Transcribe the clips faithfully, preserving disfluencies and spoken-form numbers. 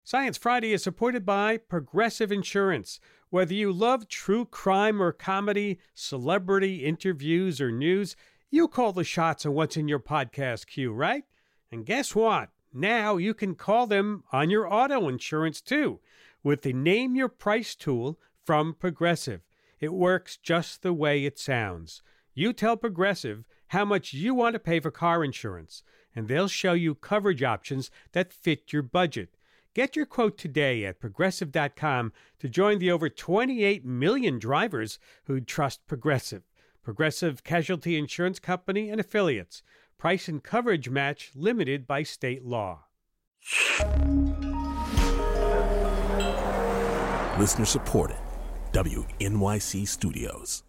Science Friday is supported by Progressive Insurance. Whether you love true crime or comedy, celebrity interviews or news, you call the shots on what's in your podcast queue, right? And guess what? Now you can call them on your auto insurance too with the Name Your Price tool from Progressive. It works just the way it sounds. You tell Progressive how much you want to pay for car insurance, and they'll show you coverage options that fit your budget. Get your quote today at progressive dot com to join the over twenty-eight million drivers who trust Progressive. Progressive Casualty Insurance Company and Affiliates. Price and coverage match limited by state law. Listener supported. W N Y C Studios.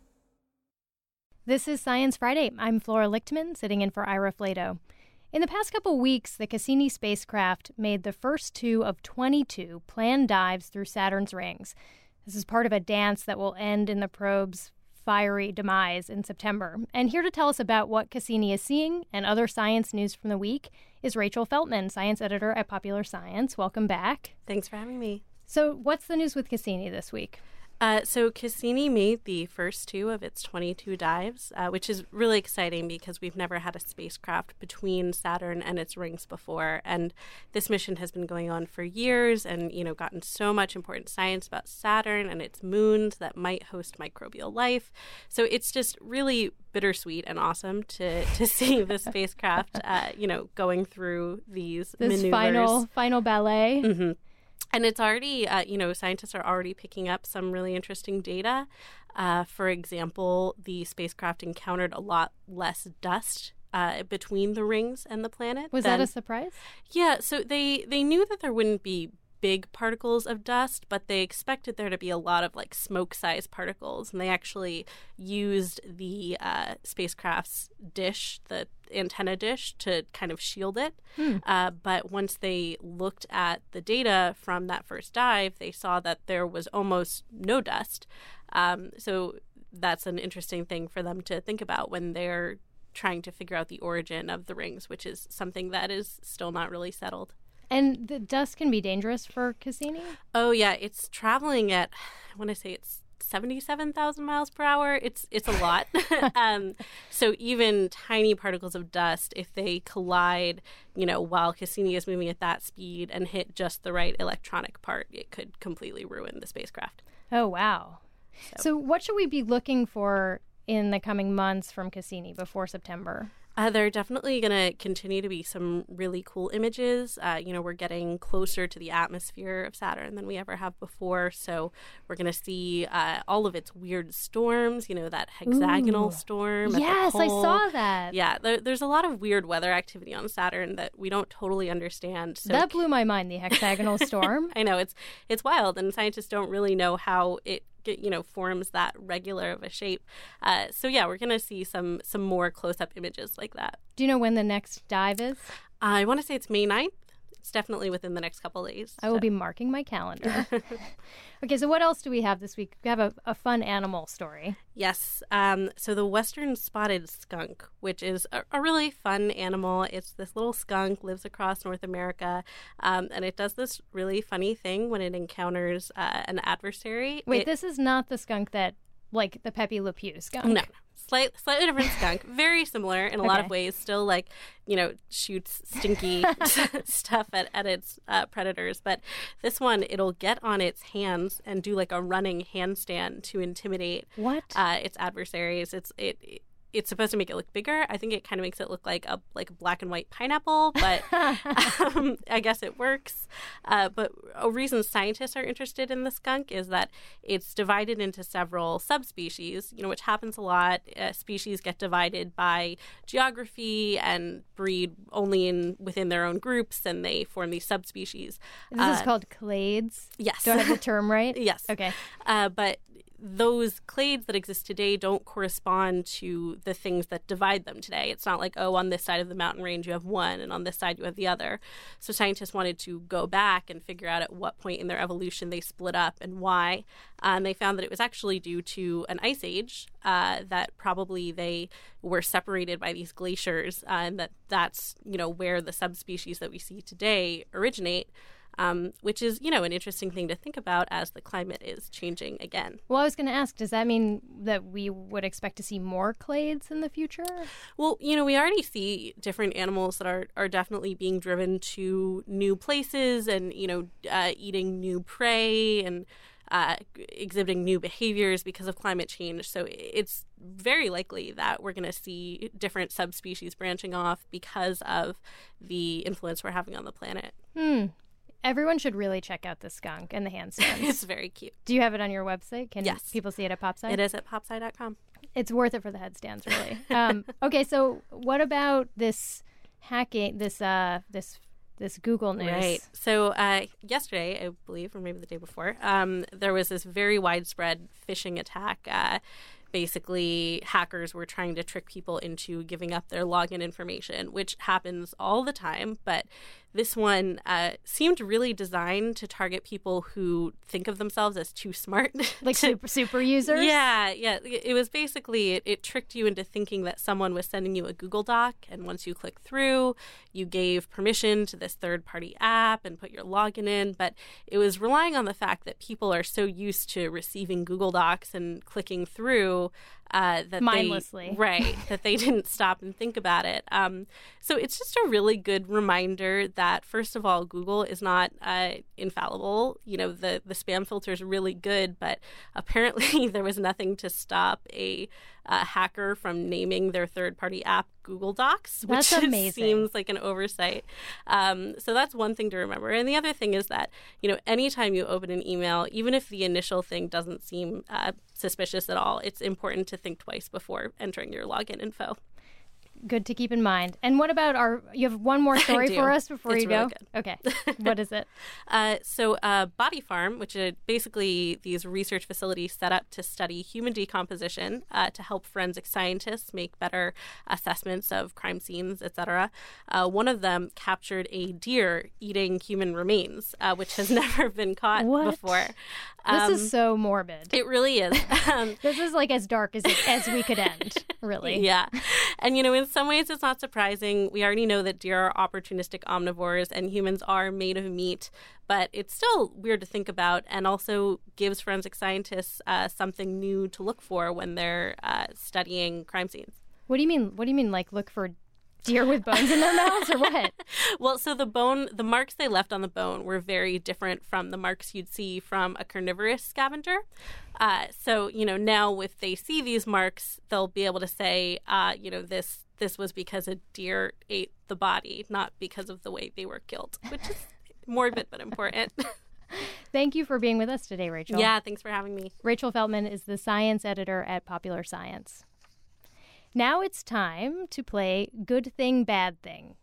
This is Science Friday. I'm Flora Lichtman, sitting in for Ira Flato. In the past couple weeks, the Cassini spacecraft made the first two of twenty-two planned dives through Saturn's rings. This is part of a dance that will end in the probe's fiery demise in September. And here to tell us about what Cassini is seeing and other science news from the week is Rachel Feltman, science editor at Popular Science. Welcome back. Thanks for having me. So what's the news with Cassini this week? Uh, so Cassini made the first two of its twenty-two dives, uh, which is really exciting because we've never had a spacecraft between Saturn and its rings before. And this mission has been going on for years and, you know, gotten so much important science about Saturn and its moons that might host microbial life. So it's just really bittersweet and awesome to, to see the spacecraft, uh, you know, going through these this maneuvers. final, final ballet. Mm-hmm. And it's already, uh, you know, scientists are already picking up some really interesting data. Uh, for example, the spacecraft encountered a lot less dust uh, between the rings and the planet. Was than, that a surprise? Yeah, so they, they knew that there wouldn't be big particles of dust, but they expected there to be a lot of like smoke-sized particles. And they actually used the uh, spacecraft's dish, the antenna dish, to kind of shield it. Hmm. Uh, but once they looked at the data from that first dive, they saw that there was almost no dust. Um, so that's an interesting thing for them to think about when they're trying to figure out the origin of the rings, which is something that is still not really settled. And the dust can be dangerous for Cassini? Oh, yeah. It's traveling at, I want to say it's seventy-seven thousand miles per hour. It's it's a lot. um, so even tiny particles of dust, if they collide, you know, while Cassini is moving at that speed and hit just the right electronic part, it could completely ruin the spacecraft. Oh, wow. So, so what should we be looking for in the coming months from Cassini before September? Uh, there are definitely going to continue to be some really cool images. Uh, you know, we're getting closer to the atmosphere of Saturn than we ever have before. So we're going to see uh, all of its weird storms, you know, that hexagonal Ooh. storm. Yes, at the I pole. saw that. Yeah, there, there's a lot of weird weather activity on Saturn that we don't totally understand. So that blew my mind, the hexagonal storm. I know, it's it's wild, and scientists don't really know how it you know, forms that regular of a shape. Uh, so yeah, we're going to see some some more close-up images like that. Do you know when the next dive is? Uh, I want to say it's May ninth. It's definitely within the next couple of days. I will so. be marking my calendar. Okay, so what else do we have this week? We have a, a fun animal story. Yes. Um, so the western spotted skunk, which is a, a really fun animal. It's this little skunk, lives across North America, um, and it does this really funny thing when it encounters uh, an adversary. Wait, it, this is not the skunk that, like the Pepe Le Pew skunk? No. Slight, slightly different skunk, very similar in a okay. lot of ways, still like, you know, shoots stinky stuff at, at its uh, predators. But this one, it'll get on its hands and do like a running handstand to intimidate what? Uh, its adversaries. It's it. it It's supposed to make it look bigger. I think it kind of makes it look like a like a black and white pineapple, but um, I guess it works. Uh, but a reason scientists are interested in the skunk is that it's divided into several subspecies, you know, which happens a lot. Uh, species get divided by geography and breed only in within their own groups, and they form these subspecies. This uh, is called clades? Yes. Do I have the term right? Yes. Okay. Uh, but those clades that exist today don't correspond to the things that divide them today. It's not like, oh, on this side of the mountain range you have one, and on this side you have the other. So scientists wanted to go back and figure out at what point in their evolution they split up and why. Uh, and they found that it was actually due to an ice age, uh, that probably they were separated by these glaciers, uh, and that that's, you know, where the subspecies that we see today originate. um, which is, you know, an interesting thing to think about as the climate is changing again. Well, I was going to ask, does that mean that we would expect to see more clades in the future? Well, you know, we already see different animals that are, are definitely being driven to new places and, you know, uh, eating new prey and uh, exhibiting new behaviors because of climate change. So it's very likely that we're going to see different subspecies branching off because of the influence we're having on the planet. Hmm. Everyone should really check out the skunk and the handstands. It's very cute. Do you have it on your website? Can yes. people see it at PopSci? It is at popsci dot com. It's worth it for the headstands, really. um, okay, so what about this hacking, this uh, this this Google news? Right. So uh, yesterday, I believe, or maybe the day before, um, there was this very widespread phishing attack. Uh, Basically, hackers were trying to trick people into giving up their login information, which happens all the time. But this one uh, seemed really designed to target people who think of themselves as too smart. Like to, super, super users? Yeah, yeah. It was basically, it, it tricked you into thinking that someone was sending you a Google Doc. And once you click through, you gave permission to this third-party app and put your login in. But it was relying on the fact that people are so used to receiving Google Docs and clicking through Uh, that mindlessly, they, right? That they didn't stop and think about it. Um, so it's just a really good reminder that, first of all, Google is not uh, infallible. You know, the the spam filter is really good, but apparently there was nothing to stop a uh, hacker from naming their third-party app Google Docs, which that's amazing. Seems like an oversight. Um, so that's one thing to remember. And the other thing is that, you know, anytime you open an email, even if the initial thing doesn't seem uh, suspicious at all, it's important to think twice before entering your login info. Good to keep in mind. And what about our, you have one more story for us before it's you really go? Good. Okay. What is it? uh, so uh, Body Farm, which is basically these research facilities set up to study human decomposition uh, to help forensic scientists make better assessments of crime scenes, et cetera. Uh, one of them captured a deer eating human remains, uh, which has never been caught what? before. This Um, is so morbid. It really is. Um, this is like as dark as, it, as we could end, really. Yeah. And, you know, in some ways it's not surprising. We already know that deer are opportunistic omnivores and humans are made of meat, but it's still weird to think about and also gives forensic scientists uh, something new to look for when they're uh, studying crime scenes. What do you mean? What do you mean, like, look for deer with bones in their mouths or what? Well, so the bone, the marks they left on the bone were very different from the marks you'd see from a carnivorous scavenger. Uh, so, you know, now if they see these marks, they'll be able to say, uh, you know, this this was because a deer ate the body, not because of the way they were killed, which is morbid but important. Thank you for being with us today, Rachel. Yeah, thanks for having me. Rachel Feltman is the science editor at Popular Science. Now it's time to play Good Thing, Bad Thing.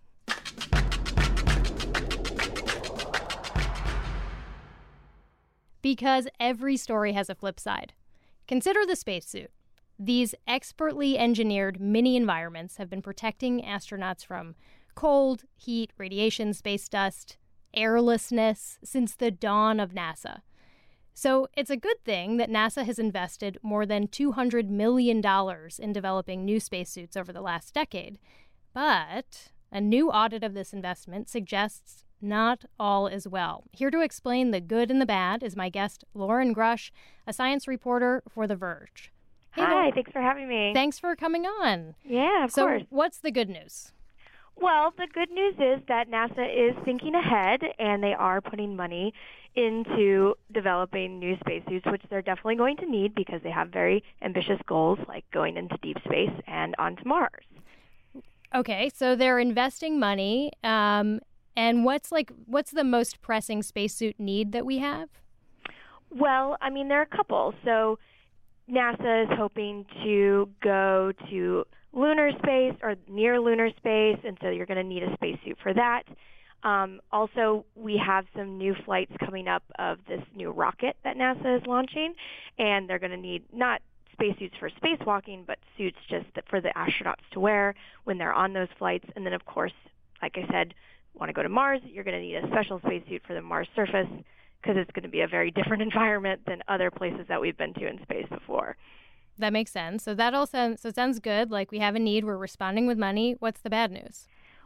Because every story has a flip side. Consider the spacesuit. These expertly engineered mini environments have been protecting astronauts from cold, heat, radiation, space dust, airlessness since the dawn of NASA. So it's a good thing that NASA has invested more than two hundred million dollars in developing new spacesuits over the last decade. But a new audit of this investment suggests not all is well. Here to explain the good and the bad is my guest, Lauren Grush, a science reporter for The Verge. Hey, Hi, Lauren. thanks for having me. Thanks for coming on. Yeah, of so course. What's the good news? Well, the good news is that NASA is thinking ahead, and they are putting money into developing new spacesuits, which they're definitely going to need because they have very ambitious goals like going into deep space and onto Mars. Okay, so they're investing money. Um, and what's like what's the most pressing spacesuit need that we have? Well, I mean, there are a couple. So NASA is hoping to go to lunar space or near lunar space, and so you're going to need a spacesuit for that. Um, also, we have some new flights coming up of this new rocket that NASA is launching, and they're going to need not spacesuits for spacewalking, but suits just for the astronauts to wear when they're on those flights. And then, of course, like I said, want to go to Mars, you're going to need a special spacesuit for the Mars surface because it's going to be a very different environment than other places that we've been to in space before. That makes sense. So that all sounds, so it sounds good. Like we have a need. We're responding with money. What's the bad news?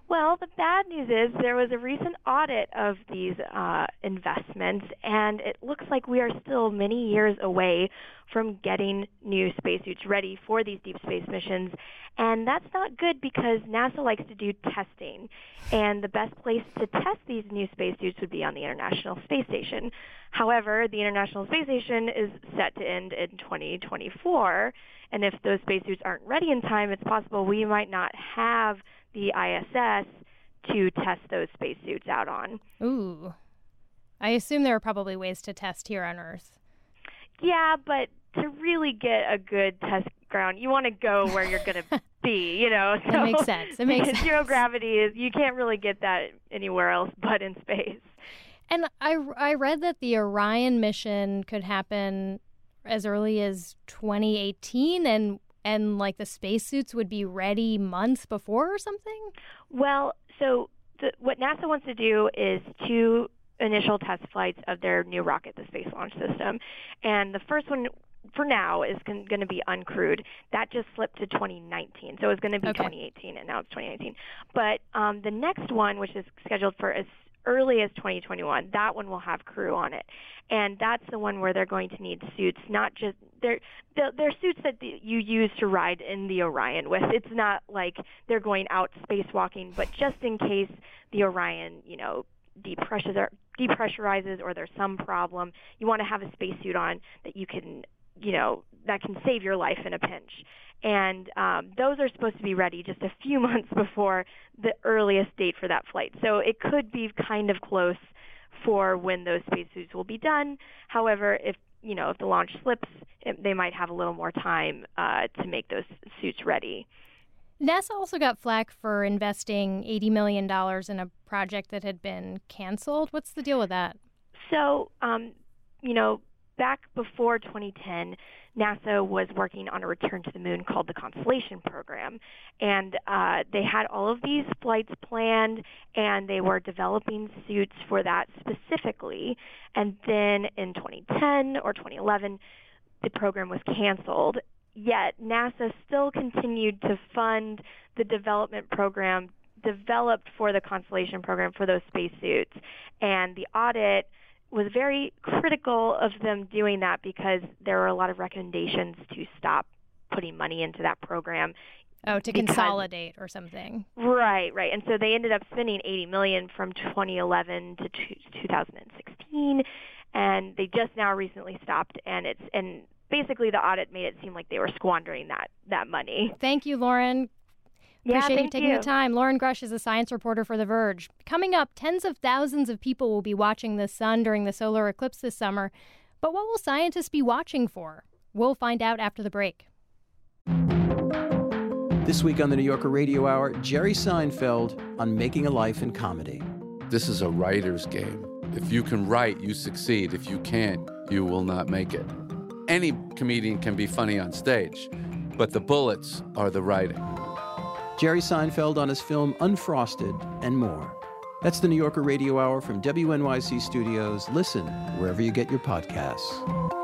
Well, the bad news is there was a recent audit of these uh, investments, and it looks like we are still many years away from getting new spacesuits ready for these deep space missions. And that's not good because NASA likes to do testing. And the best place to test these new spacesuits would be on the International Space Station. However, the International Space Station is set to end in twenty twenty-four. And if those spacesuits aren't ready in time, it's possible we might not have the I S S to test those spacesuits out on. Ooh. I assume there are probably ways to test here on Earth. Yeah, but to really get a good test ground, you want to go where you're going to be, you know. So, that makes sense. It makes sense. Zero gravity is, you can't really get that anywhere else but in space. And I, I read that the Orion mission could happen as early as twenty eighteen, and and like the spacesuits would be ready months before or something? Well, so the, what NASA wants to do is two initial test flights of their new rocket, the Space Launch System. And the first one, for now, is going to be uncrewed. That just slipped to twenty nineteen. So it was going to be okay. twenty eighteen, and now it's twenty nineteen. But um, the next one, which is scheduled for as early as twenty twenty-one, that one will have crew on it. And that's the one where they're going to need suits, not just they're they're, they're suits that the, you use to ride in the Orion with. It's not like they're going out spacewalking, but just in case the Orion, you know, depressures, depressurizes or there's some problem, you want to have a spacesuit on that you can, you know, that can save your life in a pinch. And um, those are supposed to be ready just a few months before the earliest date for that flight. So it could be kind of close for when those spacesuits will be done. However, if you know if the launch slips, it, they might have a little more time uh, to make those suits ready. NASA also got flack for investing eighty million dollars in a project that had been canceled. What's the deal with that? So, um, you know, back before twenty ten, NASA was working on a return to the moon called the Constellation program. And uh, they had all of these flights planned, and they were developing suits for that specifically. And then in twenty ten or twenty eleven, the program was canceled. Yet NASA still continued to fund the development program developed for the Constellation program for those spacesuits. And the audit was very critical of them doing that because there were a lot of recommendations to stop putting money into that program. Oh, to because, consolidate or something. Right, right. And so they ended up spending eighty million dollars from twenty eleven to two thousand sixteen, and they just now recently stopped. And it's and basically the audit made it seem like they were squandering that that money. Thank you, Lauren. Yeah, Appreciate thank you taking you. the time. Lauren Grush is a science reporter for The Verge. Coming up, tens of thousands of people will be watching the sun during the solar eclipse this summer. But what will scientists be watching for? We'll find out after the break. This week on the New Yorker Radio Hour, Jerry Seinfeld on making a life in comedy. This is a writer's game. If you can write, you succeed. If you can't, you will not make it. Any comedian can be funny on stage, but the bullets are the writing. Jerry Seinfeld on his film Unfrosted and more. That's the New Yorker Radio Hour from W N Y C Studios. Listen wherever you get your podcasts.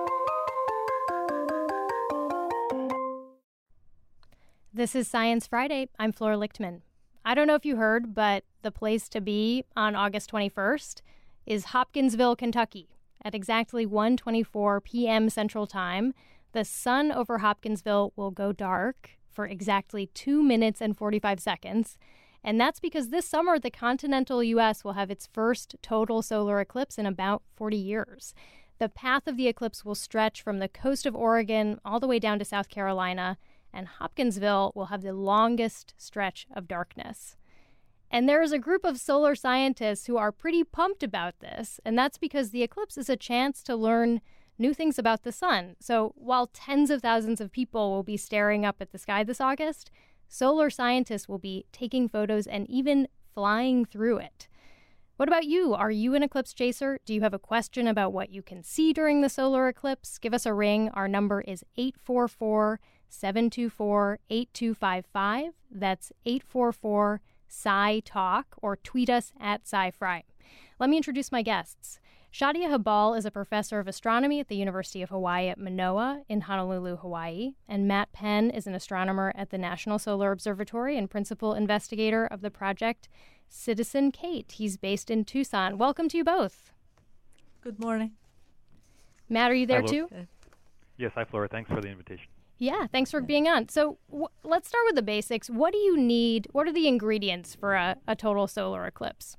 This is Science Friday. I'm Flora Lichtman. I don't know if you heard, but the place to be on August twenty-first is Hopkinsville, Kentucky. At exactly one twenty-four p.m. Central Time, the sun over Hopkinsville will go dark for exactly two minutes and forty-five seconds. And that's because this summer, the continental U S will have its first total solar eclipse in about forty years. The path of the eclipse will stretch from the coast of Oregon all the way down to South Carolina, and Hopkinsville will have the longest stretch of darkness. And there is a group of solar scientists who are pretty pumped about this, and that's because the eclipse is a chance to learn new things about the sun. So while tens of thousands of people will be staring up at the sky this August, solar scientists will be taking photos and even flying through it. What about you? Are you an eclipse chaser? Do you have a question about what you can see during the solar eclipse? Give us a ring. Our number is eight four four, seven two four, eight two five five. That's eight four four, S C I Talk, or tweet us at SciFri. Let me introduce my guests. Shadia Habal is a professor of astronomy at the University of Hawaii at Manoa in Honolulu, Hawaii. And Matt Penn is an astronomer at the National Solar Observatory and principal investigator of the project Citizen Kate. He's based in Tucson. Welcome to you both. Good morning. Matt, are you there Hi, too? Yes, hi, Flora. Thanks for the invitation. Yeah, thanks for being on. So w- let's start with the basics. What do you need? What are the ingredients for a, a total solar eclipse?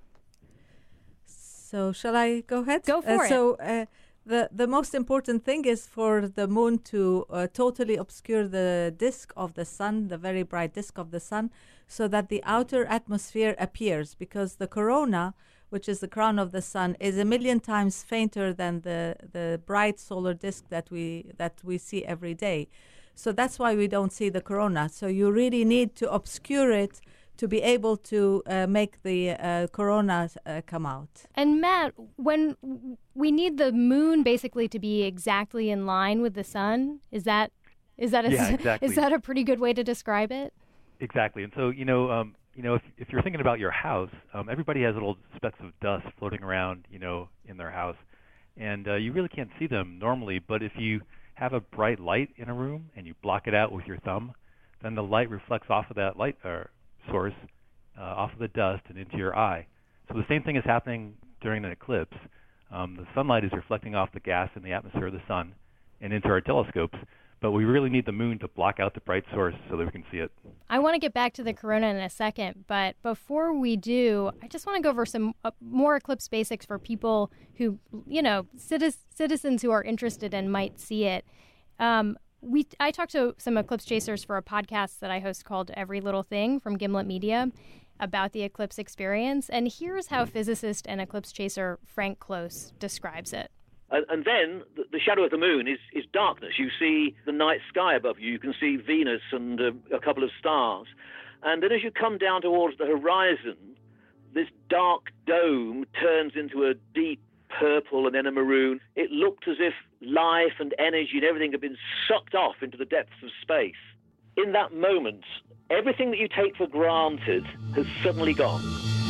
So shall I go ahead? Go for uh, it. So uh, the, the most important thing is for the moon to uh, totally obscure the disk of the sun, the very bright disk of the sun, so that the outer atmosphere appears, because the corona, which is the crown of the sun, is a million times fainter than the, the bright solar disk that we that we see every day. So that's why we don't see the corona. So you really need to obscure it to be able to uh, make the uh, corona uh, come out. And Matt, when we need the moon basically to be exactly in line with the sun, is that is that a, Yeah, exactly. is that a pretty good way to describe it? Exactly. And so, you know, um, you know, if, if you're thinking about your house, um, everybody has little specks of dust floating around, you know, in their house. And uh, you really can't see them normally, but if you have a bright light in a room and you block it out with your thumb, then the light reflects off of that light uh, source, uh, off of the dust and into your eye. So the same thing is happening during an eclipse. Um, the sunlight is reflecting off the gas in the atmosphere of the sun and into our telescopes, but we really need the moon to block out the bright source so that we can see it. I want to get back to the corona in a second, but before we do, I just want to go over some uh, more eclipse basics for people who, you know, citizens, citizens who are interested and might see it. Um, we I talked to some eclipse chasers for a podcast that I host called Every Little Thing from Gimlet Media about the eclipse experience, and here's how physicist and eclipse chaser Frank Close describes it. And, and then the, the shadow of the moon is, is darkness. You see the night sky above you. You can see Venus and uh, a couple of stars. And then as you come down towards the horizon, this dark dome turns into a deep purple and then a maroon. It looked as if life and energy and everything had been sucked off into the depths of space. In that moment, everything that you take for granted has suddenly gone.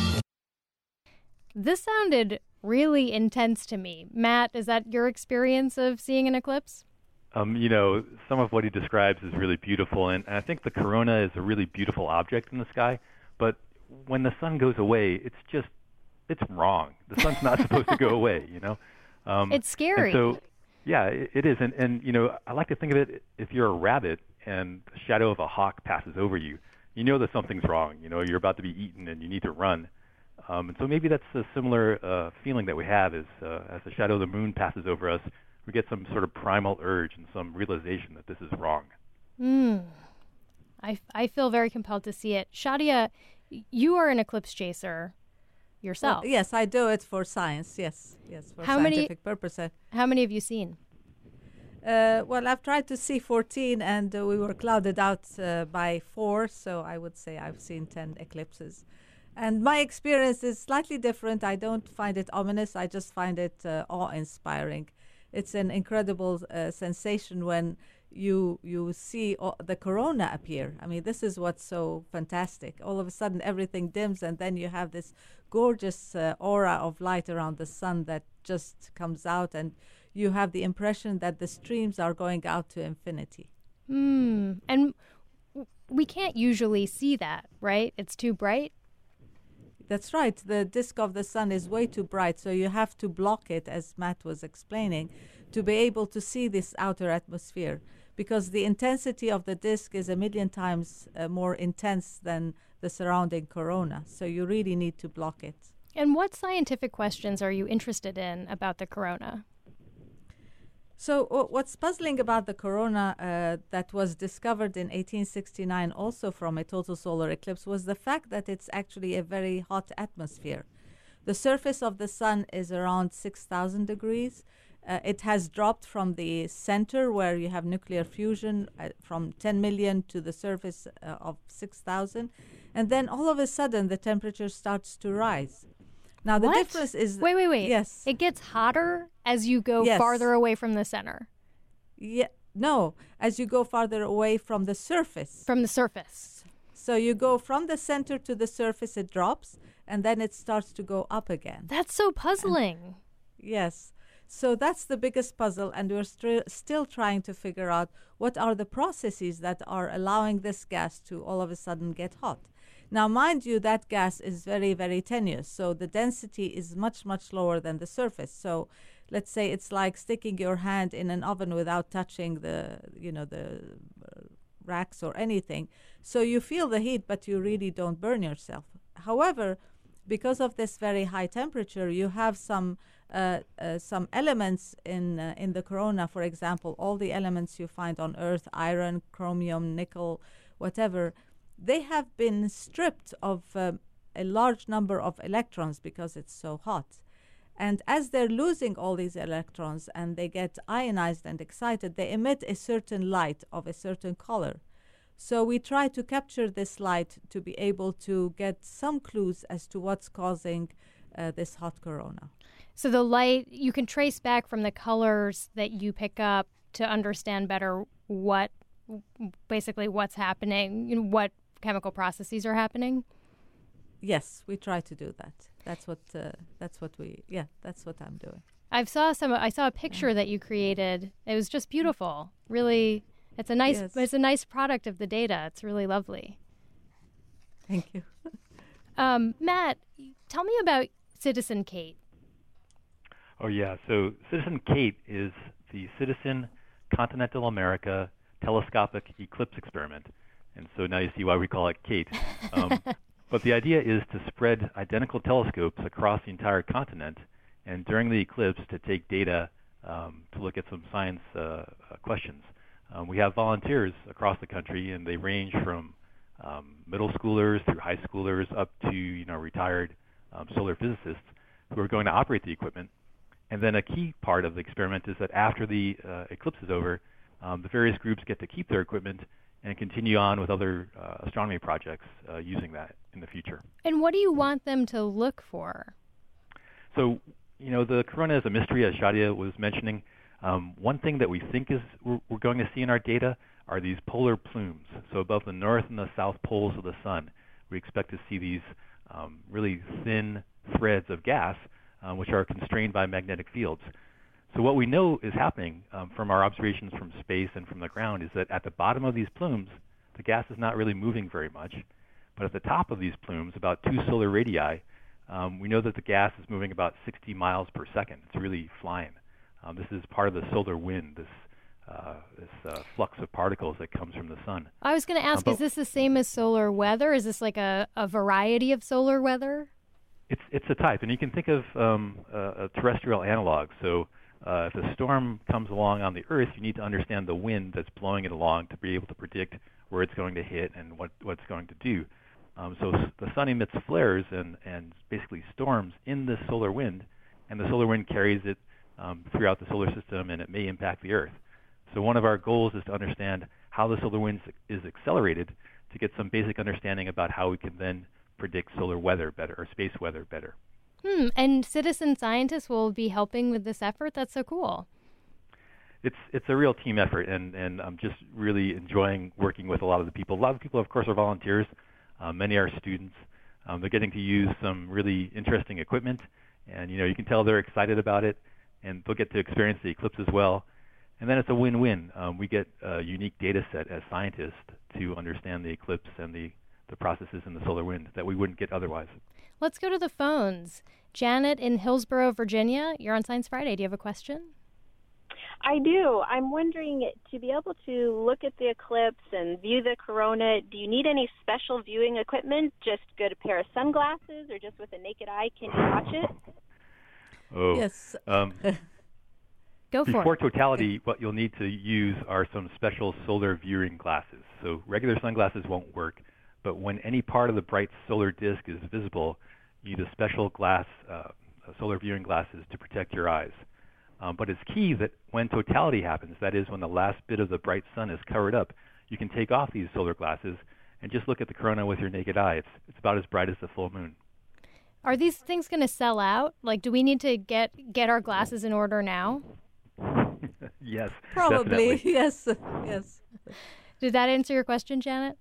This sounded really intense to me. Matt, is that your experience of seeing an eclipse? Um, you know, some of what he describes is really beautiful, and, and I think the corona is a really beautiful object in the sky, but when the sun goes away, it's just, it's wrong. The sun's not supposed to go away, you know? Um, It's scary. And so, yeah, it, it is, and, and, you know, I like to think of it, if you're a rabbit and the shadow of a hawk passes over you, you know that something's wrong. You know, you're about to be eaten and you need to run. Um, and so maybe that's a similar uh, feeling that we have is uh, as the shadow of the moon passes over us, we get some sort of primal urge and some realization that this is wrong. Mm. I, I feel very compelled to see it. Shadia, you are an eclipse chaser yourself. Well, yes, I do it for science. Yes, yes, for How many- scientific purposes. How many have you seen? Uh, well, I've tried to see fourteen, and uh, we were clouded out uh, by four, so I would say I've seen ten eclipses. And my experience is slightly different. I don't find it ominous. I just find it uh, awe-inspiring. It's an incredible uh, sensation when you you see all the corona appear. I mean, this is what's so fantastic. All of a sudden, everything dims, and then you have this gorgeous uh, aura of light around the sun that just comes out, and you have the impression that the streams are going out to infinity. Hmm. And w- we can't usually see that, right? It's too bright. That's right. The disk of the sun is way too bright, so you have to block it, as Matt was explaining, to be able to see this outer atmosphere, because the intensity of the disk is a million times uh, more intense than the surrounding corona. So you really need to block it. And what scientific questions are you interested in about the corona? So uh, what's puzzling about the corona uh, that was discovered in eighteen sixty-nine also from a total solar eclipse was the fact that it's actually a very hot atmosphere. The surface of the sun is around six thousand degrees. Uh, it has dropped from the center where you have nuclear fusion uh, from ten million to the surface uh, of six thousand. And then all of a sudden the temperature starts to rise. Now the What? difference is... Wait, wait, wait. Yes. It gets hotter as you go Yes. farther away from the center, Yeah, no, as you go farther away from the surface. from the surface. So you go from the center to the surface, it drops, and then it starts to go up again. That's so puzzling. Yes. So that's the biggest puzzle, and we're stri- still trying to figure out what are the processes that are allowing this gas to all of a sudden get hot. Now, mind you, that gas is very, very tenuous, so the density is much, much lower than the surface. So let's say it's like sticking your hand in an oven without touching the, you know, the uh, racks or anything. So you feel the heat, but you really don't burn yourself. However, because of this very high temperature, you have some uh, uh, some elements in uh, in the corona. For example, all the elements you find on Earth, iron, chromium, nickel, whatever, they have been stripped of um, a large number of electrons because it's so hot. And as they're losing all these electrons and they get ionized and excited, they emit a certain light of a certain color. So we try to capture this light to be able to get some clues as to what's causing uh, this hot corona. So the light, you can trace back from the colors that you pick up to understand better what, basically what's happening, you know, what chemical processes are happening? Yes, we try to do that. That's what, uh, that's what we, yeah, that's what I'm doing. I saw some, I saw a picture that you created. It was just beautiful. Really. It's a nice yes. It's a nice product of the data. It's really lovely. Thank you. um, Matt, tell me about Citizen Kate. Oh, yeah. So Citizen Kate is the Citizen Continental America Telescopic Eclipse Experiment. And so now you see why we call it Kate. Um, but the idea is to spread identical telescopes across the entire continent, and during the eclipse to take data um, to look at some science uh, uh, questions. Um, we have volunteers across the country, and they range from um, middle schoolers through high schoolers up to you know retired um, solar physicists who are going to operate the equipment. And then a key part of the experiment is that after the uh, eclipse is over, um, the various groups get to keep their equipment and continue on with other uh, astronomy projects uh, using that in the future. And what do you want them to look for? So, you know, the corona is a mystery, as Shadia was mentioning. Um, one thing that we think is we're, we're going to see in our data are these polar plumes. So above the north and the south poles of the sun, we expect to see these um, really thin threads of gas, uh, which are constrained by magnetic fields. So what we know is happening um, from our observations from space and from the ground is that at the bottom of these plumes, the gas is not really moving very much. But at the top of these plumes, about two solar radii, um, we know that the gas is moving about sixty miles per second. It's really flying. Um, this is part of the solar wind, this uh, this uh, flux of particles that comes from the sun. I was going to ask, uh, is this the same as solar weather? Is this like a, a variety of solar weather? It's it's a type, and you can think of um, a, a terrestrial analog. So uh, if a storm comes along on the Earth, you need to understand the wind that's blowing it along to be able to predict where it's going to hit and what, what it's going to do. Um, so s- the sun emits flares and, and basically storms in this solar wind, and the solar wind carries it um, throughout the solar system, and it may impact the Earth. So one of our goals is to understand how the solar wind is accelerated to get some basic understanding about how we can then predict solar weather better or space weather better. Hmm. And citizen scientists will be helping with this effort? That's so cool. It's it's a real team effort, and, and I'm just really enjoying working with a lot of the people. A lot of people, of course, are volunteers. Uh, many are students. Um, they're getting to use some really interesting equipment, and you know you can tell they're excited about it, and they'll get to experience the eclipse as well. And then it's a win-win. Um, we get a unique data set as scientists to understand the eclipse and the, the processes in the solar wind that we wouldn't get otherwise. Let's go to the phones. Janet in Hillsborough, Virginia, you're on Science Friday. Do you have a question? I do. I'm wondering, to be able to look at the eclipse and view the corona, do you need any special viewing equipment? Just a good pair of sunglasses, or just with the naked eye, can you watch it? Oh, yes. Um, Go for before it. totality, what you'll need to use are some special solar viewing glasses. So regular sunglasses won't work, but when any part of the bright solar disk is visible, you need a special glass, uh, solar viewing glasses to protect your eyes. Um, but it's key that when totality happens, that is when the last bit of the bright sun is covered up, you can take off these solar glasses and just look at the corona with your naked eye. It's, it's about as bright as the full moon. Are these things going to sell out? Like, do we need to get get our glasses in order now? Yes, probably. Definitely. Yes, yes. Did that answer your question, Janet?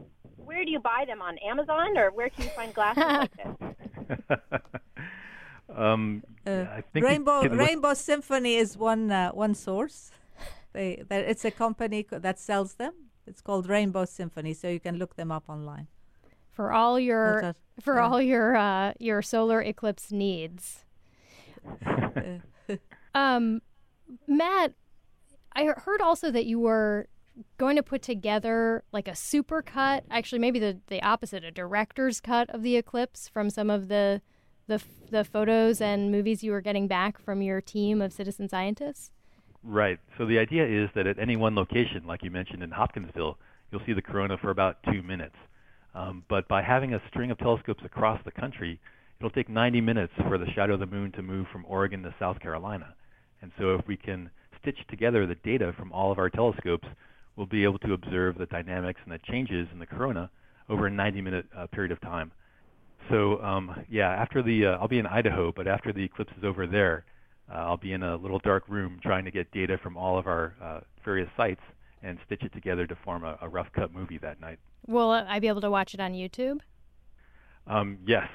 Where do you buy them, on Amazon, or where can you find glasses like this? Um, Uh, I think Rainbow we can look- Rainbow Symphony is one uh, one source. They, they it's a company co- that sells them. It's called Rainbow Symphony, so you can look them up online. For all your That's for yeah. all your uh, your solar eclipse needs. um, Matt, I heard also that you were going to put together like a super cut, actually maybe the, the opposite, a director's cut of the eclipse from some of the the the photos and movies you were getting back from your team of citizen scientists? Right. So the idea is that at any one location, like you mentioned in Hopkinsville, you'll see the corona for about two minutes. Um, but by having a string of telescopes across the country, it'll take ninety minutes for the shadow of the moon to move from Oregon to South Carolina. And so if we can stitch together the data from all of our telescopes, we'll be able to observe the dynamics and the changes in the corona over a ninety-minute uh, period of time. So um, yeah, after the uh, I'll be in Idaho, but after the eclipse is over there, uh, I'll be in a little dark room trying to get data from all of our uh, various sites and stitch it together to form a, a rough cut movie that night. Will I be able to watch it on YouTube? Um, yes.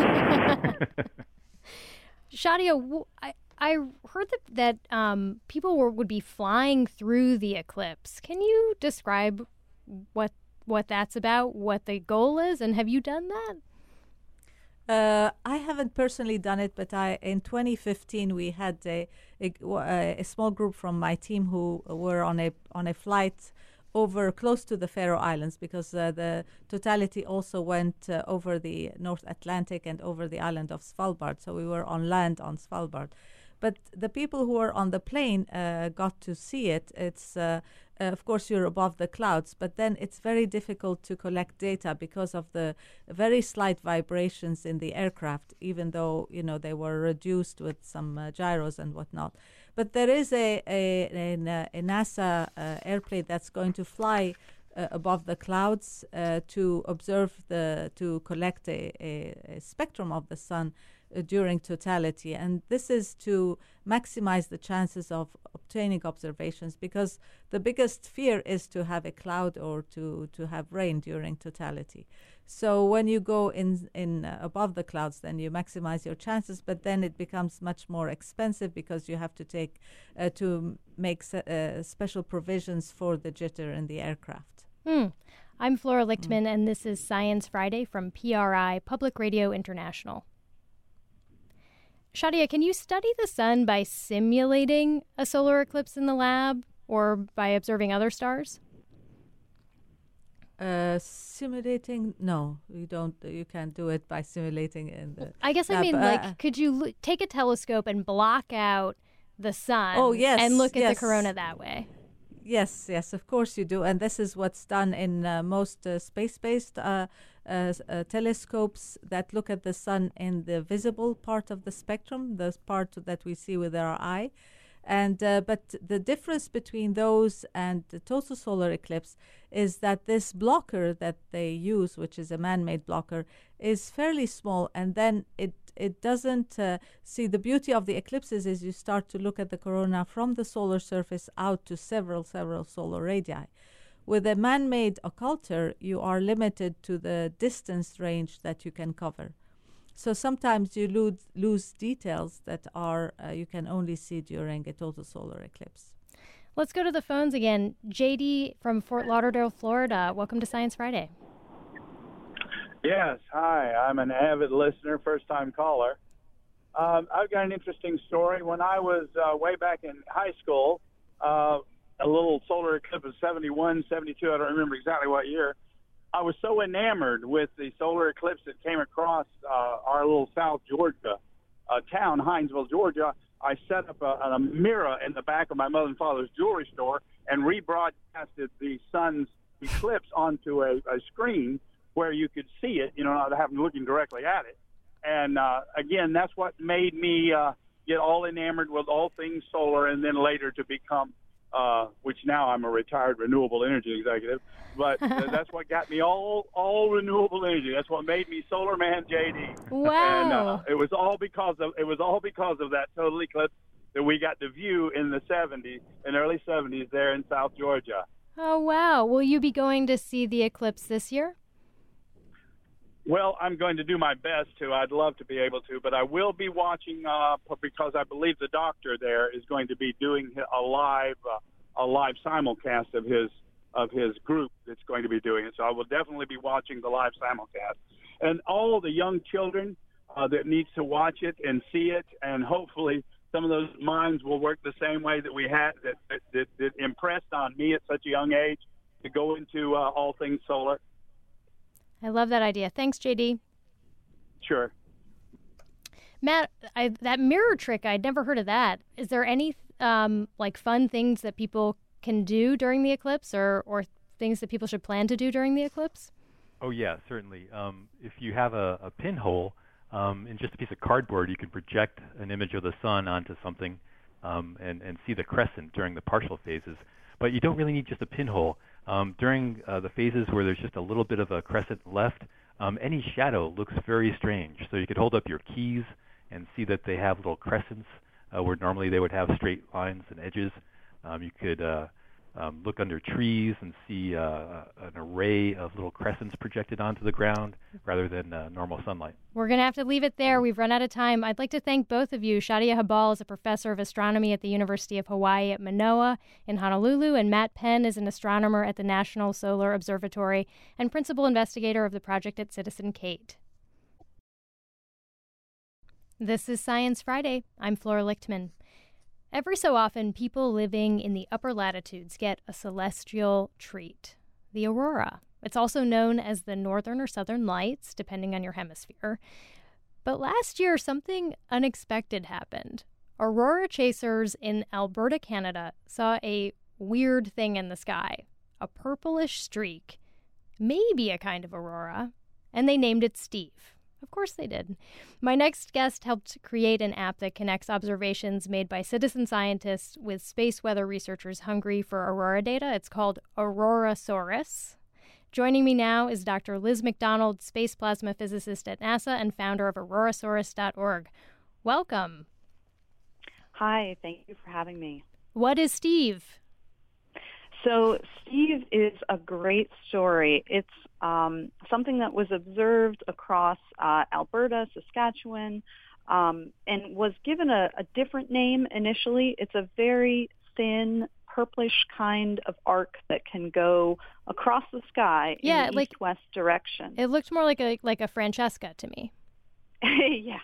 Shadia, w- I, I heard that, that um, people were, would be flying through the eclipse. Can you describe what what that's about, what the goal is, and have you done that? Uh, I haven't personally done it, but I in twenty fifteen we had a, a, a small group from my team who were on a on a flight over close to the Faroe Islands, because uh, the totality also went uh, over the North Atlantic and over the island of Svalbard. So we were on land on Svalbard. But the people who were on the plane uh, got to see it. It's uh, uh, of course you're above the clouds, but then it's very difficult to collect data because of the very slight vibrations in the aircraft, even though you know they were reduced with some uh, gyros and whatnot. But there is a a, a, a NASA uh, airplane that's going to fly uh, above the clouds uh, to observe the to collect a, a, a spectrum of the sun Uh, during totality, and this is to maximize the chances of obtaining observations, because the biggest fear is to have a cloud or to to have rain during totality. So when you go in in uh, above the clouds, then you maximize your chances, but then it becomes much more expensive because you have to take uh, to make uh, special provisions for the jitter in the aircraft. Hmm. I'm Flora Lichtman, mm. and this is Science Friday from P R I, Public Radio International. Shadia, can you study the sun by simulating a solar eclipse in the lab or by observing other stars? Uh, simulating? No, you don't. You can't do it by simulating in the. I guess lab. I mean, uh, like, could you l- take a telescope and block out the sun? Oh, yes, and look at yes. the corona that way? Yes, yes, of course you do, and this is what's done in uh, most uh, space-based uh, uh, uh, telescopes that look at the sun in the visible part of the spectrum, the part that we see with our eye. And uh, but the difference between those and the total solar eclipse is that this blocker that they use, which is a man-made blocker, is fairly small, and then it it doesn't uh, see the beauty of the eclipses is you start to look at the corona from the solar surface out to several several solar radii. With a man-made occulter, you are limited to the distance range that you can cover. So sometimes you lose, lose details that are uh, you can only see during a total solar eclipse. Let's go to the phones again. J D from Fort Lauderdale, Florida. Welcome to Science Friday. Yes, hi. I'm an avid listener, first-time caller. Um, I've got an interesting story. When I was uh, way back in high school, uh, a little solar eclipse of seventy-one, seventy-two, I don't remember exactly what year, I was so enamored with the solar eclipse that came across uh, our little South Georgia uh, town, Hinesville, Georgia. I set up a, a mirror in the back of my mother and father's jewelry store and rebroadcasted the sun's eclipse onto a, a screen where you could see it, you know, not having looking directly at it. And, uh, again, that's what made me uh, get all enamored with all things solar, and then later to become Uh, which now I'm a retired renewable energy executive, but uh, that's what got me all all renewable energy. That's what made me Solar Man J D. Wow! And uh, it was all because of it was all because of that total eclipse that we got to view in the seventies, in early seventies, there in South Georgia. Oh wow! Will you be going to see the eclipse this year? Well, I'm going to do my best to. I'd love to be able to, but I will be watching uh, because I believe the doctor there is going to be doing a live uh, a live simulcast of his of his group that's going to be doing it. So I will definitely be watching the live simulcast. And all the young children uh, that needs to watch it and see it, and hopefully some of those minds will work the same way that we had that that, that, that impressed on me at such a young age to go into uh, all things solar. I love that idea. Thanks, J D. Sure. Matt, I, that mirror trick, I'd never heard of that. Is there any um, like fun things that people can do during the eclipse, or, or things that people should plan to do during the eclipse? Oh, yeah, certainly. Um, if you have a, a pinhole um, in just a piece of cardboard, you can project an image of the sun onto something um, and, and see the crescent during the partial phases. But you don't really need just a pinhole. Um, during uh, the phases where there's just a little bit of a crescent left, um, any shadow looks very strange. So you could hold up your keys and see that they have little crescents uh, where normally they would have straight lines and edges. Um, you could uh, um, look under trees and see uh, an array of little crescents projected onto the ground rather than uh, normal sunlight. We're going to have to leave it there. We've run out of time. I'd like to thank both of you. Shadia Habal is a professor of astronomy at the University of Hawaii at Manoa in Honolulu, and Matt Penn is an astronomer at the National Solar Observatory and principal investigator of the project at Citizen Kate. This is Science Friday. I'm Flora Lichtman. Every so often, people living in the upper latitudes get a celestial treat, the aurora. It's also known as the northern or southern lights, depending on your hemisphere. But last year, something unexpected happened. Aurora chasers in Alberta, Canada, saw a weird thing in the sky, a purplish streak, maybe a kind of aurora, and they named it Steve. Of course they did. My next guest helped create an app that connects observations made by citizen scientists with space weather researchers hungry for aurora data. It's called Aurorasaurus. Joining me now is Doctor Liz McDonald, space plasma physicist at NASA and founder of aurorasaurus dot org. Welcome. Hi, thank you for having me. What is Steve? So Steve is a great story. It's um, something that was observed across uh, Alberta, Saskatchewan, um, and was given a, a different name initially. It's a very thin, purplish kind of arc that can go across the sky yeah, in the like, east-west direction. It looked more like a like a Francesca to me. Yeah,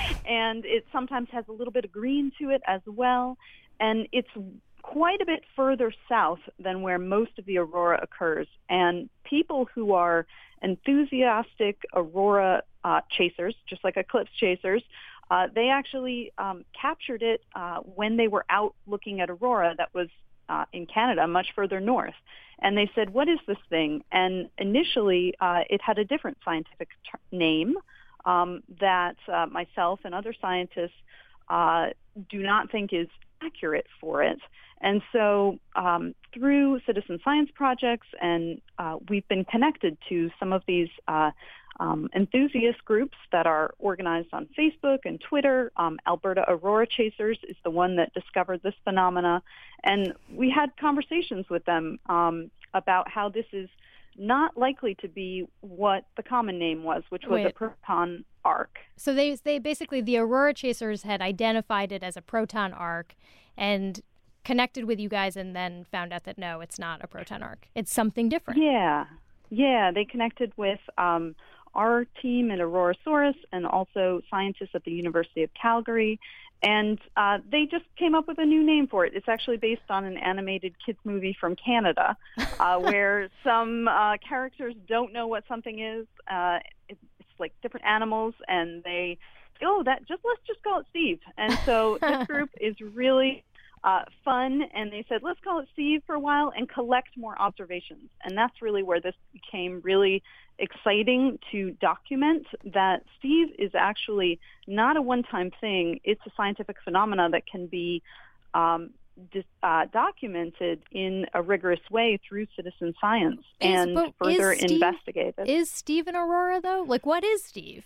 and it sometimes has a little bit of green to it as well, and it's quite a bit further south than where most of the aurora occurs. And people who are enthusiastic aurora uh, chasers, just like eclipse chasers, uh, they actually um, captured it uh, when they were out looking at aurora that was uh, in Canada, much further north. And they said, what is this thing? And initially, uh, it had a different scientific ter- name um, that uh, myself and other scientists uh, do not think is accurate for it. And so um, through citizen science projects, and uh, we've been connected to some of these uh, um, enthusiast groups that are organized on Facebook and Twitter. Um, Alberta Aurora Chasers is the one that discovered this phenomena. And we had conversations with them um, about how this is not likely to be what the common name was, which was Wait. a proton arc. So they they basically, the Aurora Chasers had identified it as a proton arc and connected with you guys and then found out that no, it's not a proton arc. It's something different. Yeah. Yeah, they connected with um, our team at Aurorasaurus and also scientists at the University of Calgary. And uh, they just came up with a new name for it. It's actually based on an animated kids movie from Canada uh, where some uh, characters don't know what something is. Uh, it, it's like different animals, and they, oh, that just let's just call it Steve. And so this group is really uh, fun, and they said, let's call it Steve for a while and collect more observations. And that's really where this became really exciting to document that Steve is actually not a one-time thing. It's a scientific phenomena that can be um, dis- uh, documented in a rigorous way through citizen science Is, and but further is Steve, investigated. Is Steve an aurora, though? Like, what is Steve?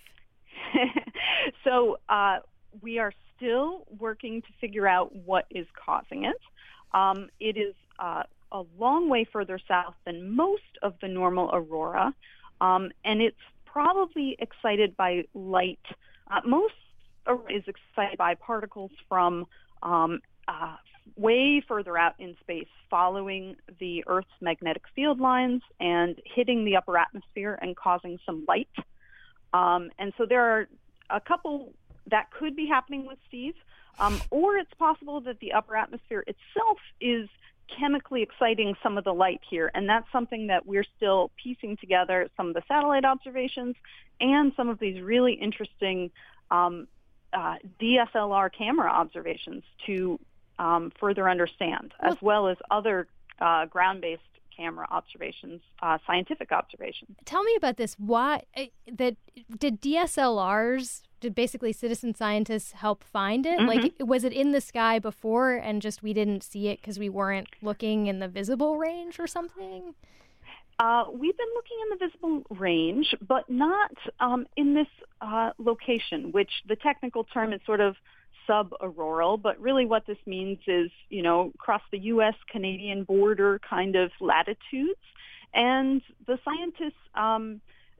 so uh, we are still working to figure out what is causing it. Um, it is uh, a long way further south than most of the normal aurora. Um, and it's probably excited by light. Uh, most is excited by particles from um, uh, way further out in space, following the Earth's magnetic field lines and hitting the upper atmosphere and causing some light. Um, and so there are a couple that could be happening with Steve, um, or it's possible that the upper atmosphere itself is chemically exciting some of the light here, and that's something that we're still piecing together, some of the satellite observations and some of these really interesting um, uh, D S L R camera observations to um, further understand, as well as other uh, ground-based camera observations, uh, scientific observations. Tell me about this. Why uh, that did D S L Rs? Did basically citizen scientists help find it? Mm-hmm. Like, was it in the sky before, and just we didn't see it because we weren't looking in the visible range or something? Uh, we've been looking in the visible range, but not um, in this uh, location, which the technical term is sort of sub-auroral, but really what this means is, you know, across the U S Canadian border kind of latitudes. And the scientists um,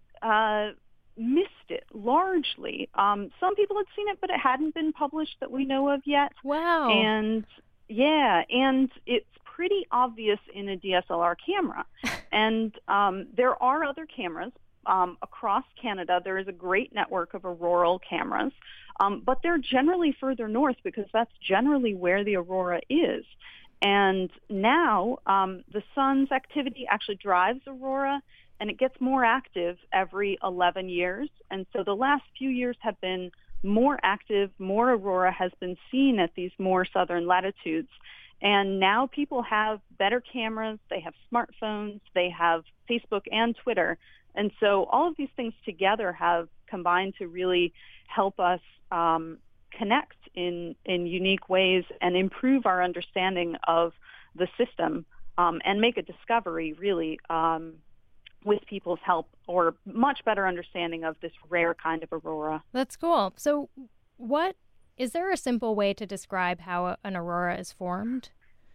uh, missed it largely. Um, some people had seen it, but it hadn't been published that we know of yet. Wow. And yeah, and it's pretty obvious in a D S L R camera. And um, there are other cameras um, across Canada. There is a great network of auroral cameras, um, but they're generally further north because that's generally where the aurora is. And now um, the sun's activity actually drives aurora, and it gets more active every eleven years. And so the last few years have been more active, more aurora has been seen at these more southern latitudes. And now people have better cameras, they have smartphones, they have Facebook and Twitter. And so all of these things together have combined to really help us um, connect in, in unique ways and improve our understanding of the system um, and make a discovery, really, um, with people's help, or much better understanding of this rare kind of aurora. That's cool. So what, is there a simple way to describe how an aurora is formed?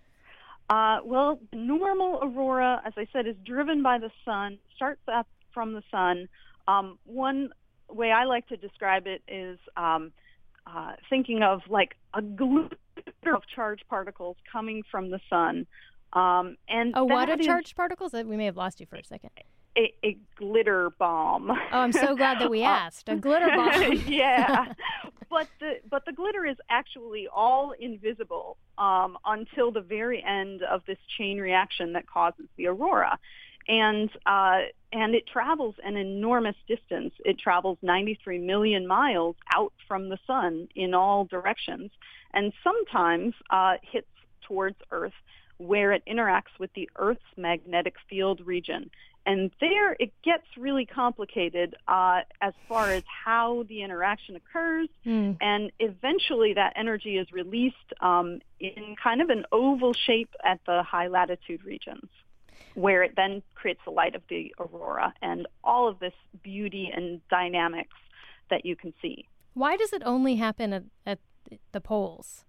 Uh, well, normal aurora, as I said, is driven by the sun, starts up from the sun. Um, one way I like to describe it is um, uh, thinking of like a glitter of charged particles coming from the sun. Um, and a what of is, charged particles? We may have lost you for a second. A, a glitter bomb. Oh, I'm so glad that we asked. A glitter bomb. Yeah. But the but the glitter is actually all invisible um, until the very end of this chain reaction that causes the aurora. And uh, and it travels an enormous distance. It travels ninety-three million miles out from the sun in all directions, and sometimes uh, hits towards Earth, where it interacts with the Earth's magnetic field region. And there it gets really complicated uh, as far as how the interaction occurs. Mm. And eventually that energy is released um, in kind of an oval shape at the high latitude regions, where it then creates the light of the aurora and all of this beauty and dynamics that you can see. Why does it only happen at, at the poles?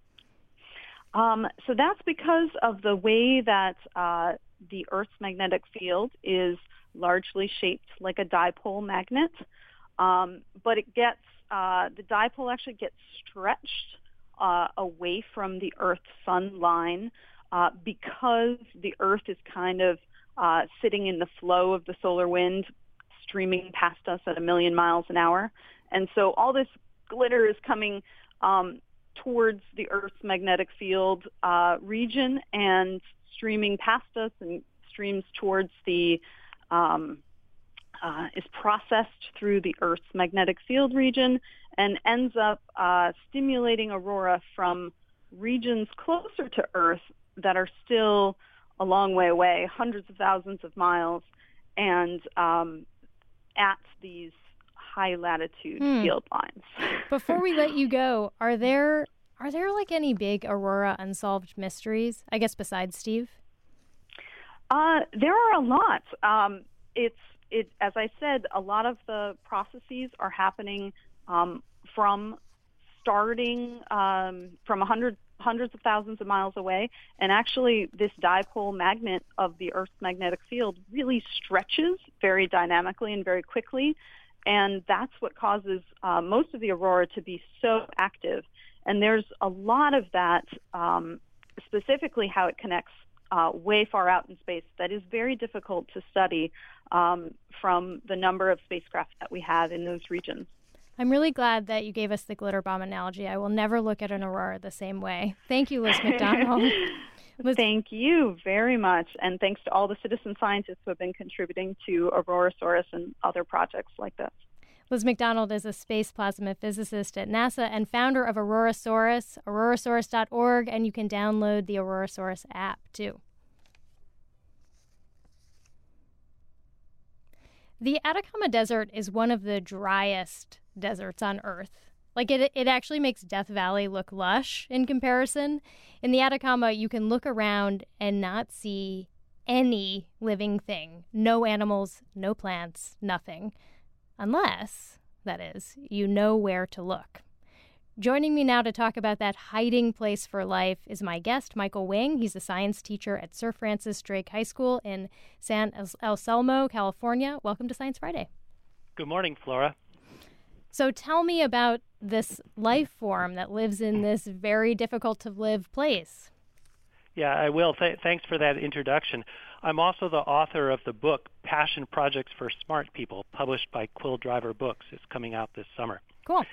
Um, so that's because of the way that uh, the Earth's magnetic field is largely shaped like a dipole magnet, um, but it gets uh, the dipole actually gets stretched uh, away from the Earth-Sun line uh, because the Earth is kind of uh, sitting in the flow of the solar wind, streaming past us at a million miles an hour, and so all this glitter is coming Um, towards the Earth's magnetic field uh, region and streaming past us and streams towards the, um, uh, is processed through the Earth's magnetic field region and ends up uh, stimulating aurora from regions closer to Earth that are still a long way away, hundreds of thousands of miles, and um, at these high latitude hmm. field lines. Before we let you go, are there are there like any big aurora unsolved mysteries? I guess besides Steve. Uh, there are a lot. Um, it's it as I said, a lot of the processes are happening um, from starting um, from a hundred hundreds of thousands of miles away, and actually this dipole magnet of the Earth's magnetic field really stretches very dynamically and very quickly. And that's what causes uh, most of the aurora to be so active. And there's a lot of that, um, specifically how it connects uh, way far out in space, that is very difficult to study um, from the number of spacecraft that we have in those regions. I'm really glad that you gave us the glitter bomb analogy. I will never look at an aurora the same way. Thank you, Liz McDonald. Liz- Thank you very much. And thanks to all the citizen scientists who have been contributing to Aurorasaurus and other projects like this. Liz McDonald is a space plasma physicist at NASA and founder of Aurorasaurus, aurorasaurus dot org, and you can download the Aurorasaurus app, too. The Atacama Desert is one of the driest deserts on Earth. Like, it it actually makes Death Valley look lush in comparison. In the Atacama, you can look around and not see any living thing. No animals, no plants, nothing. Unless, that is, you know where to look. Joining me now to talk about that hiding place for life is my guest, Michael Wing. He's a science teacher at Sir Francis Drake High School in San Anselmo, California. Welcome to Science Friday. Good morning, Flora. So tell me about this life form that lives in this very difficult to live place. Yeah, I will. Th- thanks for that introduction. I'm also the author of the book Passion Projects for Smart People, published by Quill Driver Books. It's coming out this summer. Cool.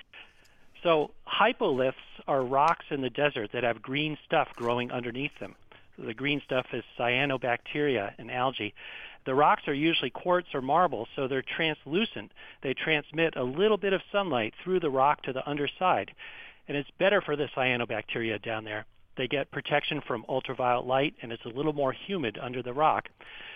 So hypoliths are rocks in the desert that have green stuff growing underneath them. So the green stuff is cyanobacteria and algae. The rocks are usually quartz or marble, so they're translucent. They transmit a little bit of sunlight through the rock to the underside, and it's better for the cyanobacteria down there. They get protection from ultraviolet light, and it's a little more humid under the rock.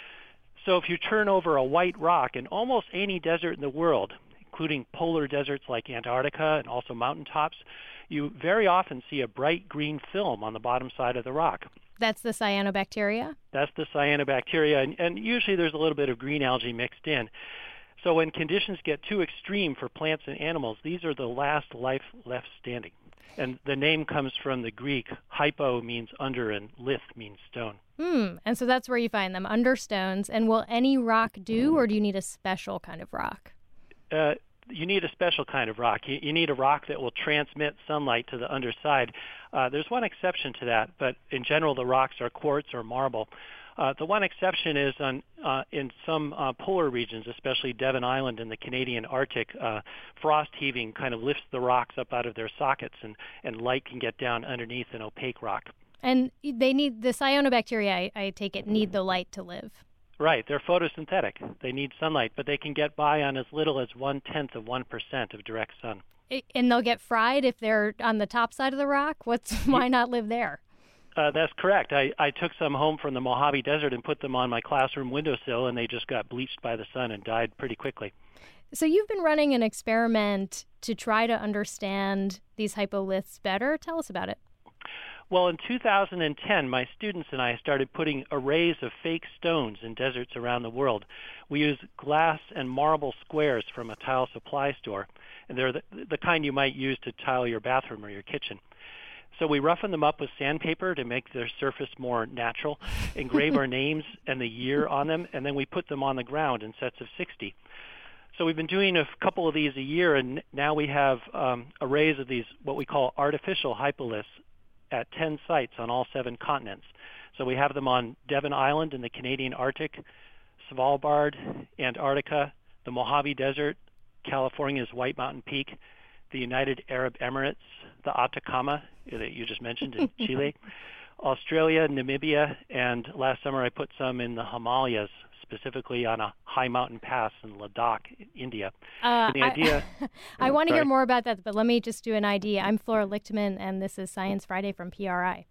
So if you turn over a white rock in almost any desert in the world, including polar deserts like Antarctica and also mountaintops, you very often see a bright green film on the bottom side of the rock. That's the cyanobacteria? That's the cyanobacteria, and, and usually there's a little bit of green algae mixed in. So when conditions get too extreme for plants and animals, these are the last life left standing. And the name comes from the Greek. Hypo means under and lith means stone. Hmm, and so that's where you find them, under stones. And will any rock do, or do you need a special kind of rock? Uh, you need a special kind of rock. You, you need a rock that will transmit sunlight to the underside. Uh, there's one exception to that, but in general the rocks are quartz or marble. Uh, the one exception is on uh, in some uh, polar regions, especially Devon Island in the Canadian Arctic, uh, frost heaving kind of lifts the rocks up out of their sockets, and, and light can get down underneath an opaque rock. And they need, the cyanobacteria, I, I take it, need the light to live. Right, they're photosynthetic. They need sunlight, but they can get by on as little as one-tenth of one percent of direct sun. And they'll get fried if they're on the top side of the rock? What's why not live there? Uh, that's correct. I, I took some home from the Mojave Desert and put them on my classroom windowsill, and they just got bleached by the sun and died pretty quickly. So you've been running an experiment to try to understand these hypoliths better. Tell us about it. Well, in two thousand ten, my students and I started putting arrays of fake stones in deserts around the world. We use glass and marble squares from a tile supply store, and they're the, the kind you might use to tile your bathroom or your kitchen. So we roughen them up with sandpaper to make their surface more natural, engrave our names and the year on them, and then we put them on the ground in sets of sixty. So we've been doing a couple of these a year, and now we have um, arrays of these, what we call artificial hypoliths, at ten sites on all seven continents. So we have them on Devon Island in the Canadian Arctic, Svalbard, Antarctica, the Mojave Desert, California's White Mountain Peak, the United Arab Emirates, the Atacama that you just mentioned in Chile, Australia, Namibia, and last summer I put some in the Himalayas, specifically on a high mountain pass in Ladakh, India. Uh, the idea, I, I want to sorry. hear more about that, but let me just do an I D. I'm Flora Lichtman, and this is Science Friday from P R I.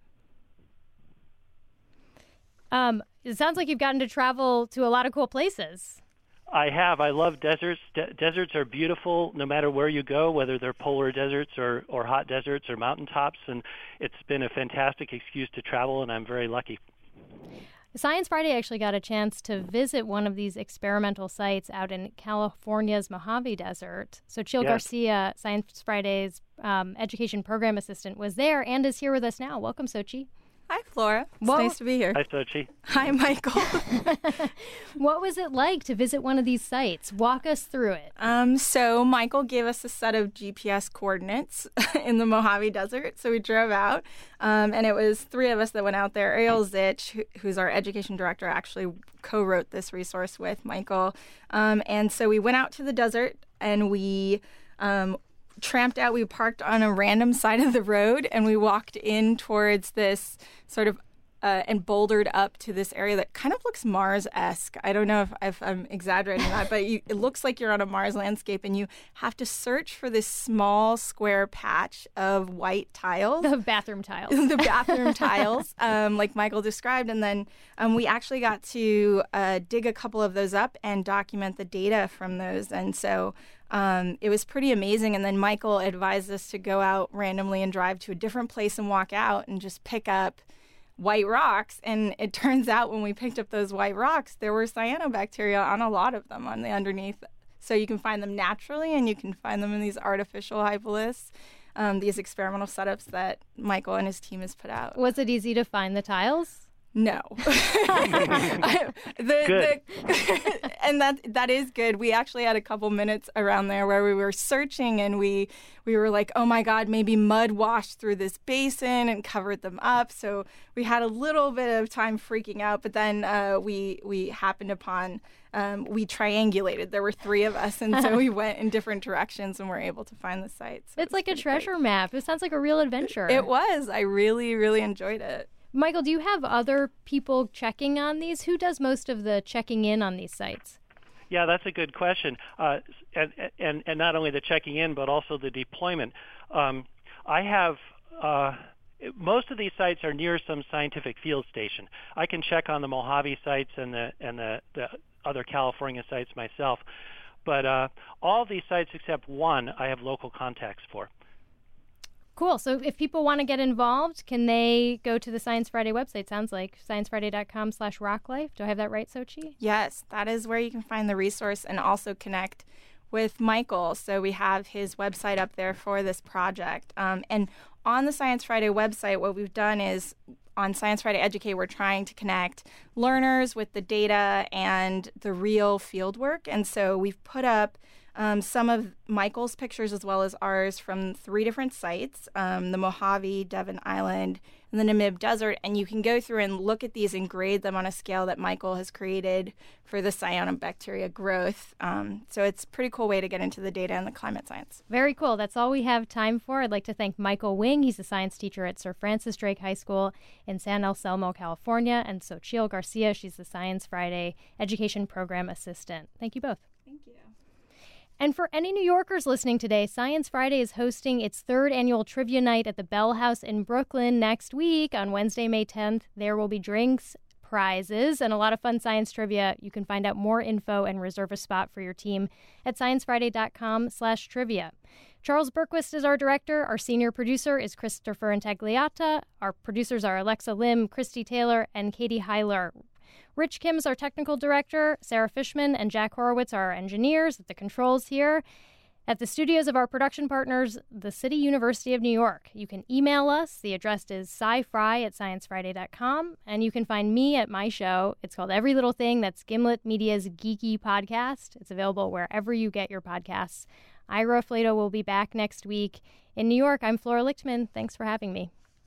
Um, it sounds like you've gotten to travel to a lot of cool places. I have. I love deserts. De- deserts are beautiful no matter where you go, whether they're polar deserts or, or hot deserts or mountaintops, and it's been a fantastic excuse to travel, and I'm very lucky. Science Friday actually got a chance to visit one of these experimental sites out in California's Mojave Desert. So Chil Yes. Garcia, Science Friday's um, education program assistant, was there and is here with us now. Welcome, Sochi. Hi, Flora. It's What- nice to be here. Hi, Sochi. Hi, Michael. What was it like to visit one of these sites? Walk us through it. Um, so Michael gave us a set of G P S coordinates in the Mojave Desert. So we drove out, um, and it was three of us that went out there. Ariel Zich, who, who's our education director, actually co-wrote this resource with Michael. Um, and so we went out to the desert, and we um, tramped out. We parked on a random side of the road, and we walked in towards this sort of Uh, and bouldered up to this area that kind of looks Mars-esque. I don't know if, if I'm exaggerating that, but you, it looks like you're on a Mars landscape, and you have to search for this small square patch of white tiles. The bathroom tiles. the bathroom tiles, um, like Michael described. And then um, we actually got to uh, dig a couple of those up and document the data from those. And so um, it was pretty amazing. And then Michael advised us to go out randomly and drive to a different place and walk out and just pick up white rocks. And it turns out when we picked up those white rocks, there were cyanobacteria on a lot of them on the underneath. So you can find them naturally, and you can find them in these artificial hypoliths, um, these experimental setups that Michael and his team has put out. Was it easy to find the tiles? No. the, Good. The, and that that is good. We actually had a couple minutes around there where we were searching, and we we were like, oh my God, maybe mud washed through this basin and covered them up. So we had a little bit of time freaking out, but then uh, we we happened upon um, we triangulated. There were three of us, and so we went in different directions and were able to find the sites. So It's like a treasure map. It sounds like a real adventure. It was. I really, really enjoyed it. Michael, do you have other people checking on these? Who does most of the checking in on these sites? Yeah, that's a good question. Uh, and, and, and not only the checking in, but also the deployment. Um, I have, uh, most of these sites are near some scientific field station. I can check on the Mojave sites and the, and the, the other California sites myself. But uh, all these sites except one I have local contacts for. Cool. So if people want to get involved, can they go to the Science Friday website? Sounds like science friday dot com slash rock life. Do I have that right, Sochi? Yes, that is where you can find the resource and also connect with Michael. So we have his website up there for this project. Um, and on the Science Friday website, what we've done is on Science Friday Educate, we're trying to connect learners with the data and the real field work. And so we've put up Um, some of Michael's pictures as well as ours from three different sites, um, the Mojave, Devon Island, and the Namib Desert. And you can go through and look at these and grade them on a scale that Michael has created for the cyanobacteria growth. Um, so it's a pretty cool way to get into the data and the climate science. Very cool. That's all we have time for. I'd like to thank Michael Wing. He's a science teacher at Sir Francis Drake High School in San Anselmo, California, and Xochitl Garcia. She's the Science Friday Education Program Assistant. Thank you both. Thank you. And for any New Yorkers listening today, Science Friday is hosting its third annual trivia night at the Bell House in Brooklyn next week on Wednesday, May tenth. There will be drinks, prizes, and a lot of fun science trivia. You can find out more info and reserve a spot for your team at science friday dot com slash trivia. Charles Berquist is our director. Our senior producer is Christopher Intagliata. Our producers are Alexa Lim, Christy Taylor, and Katie Heiler. Rich Kim is our technical director. Sarah Fishman and Jack Horowitz are our engineers at the controls here at the studios of our production partners, the City University of New York. You can email us. The address is scifry at science friday dot com. And you can find me at my show. It's called Every Little Thing. That's Gimlet Media's geeky podcast. It's available wherever you get your podcasts. Ira Flato will be back next week. In New York, I'm Flora Lichtman. Thanks for having me.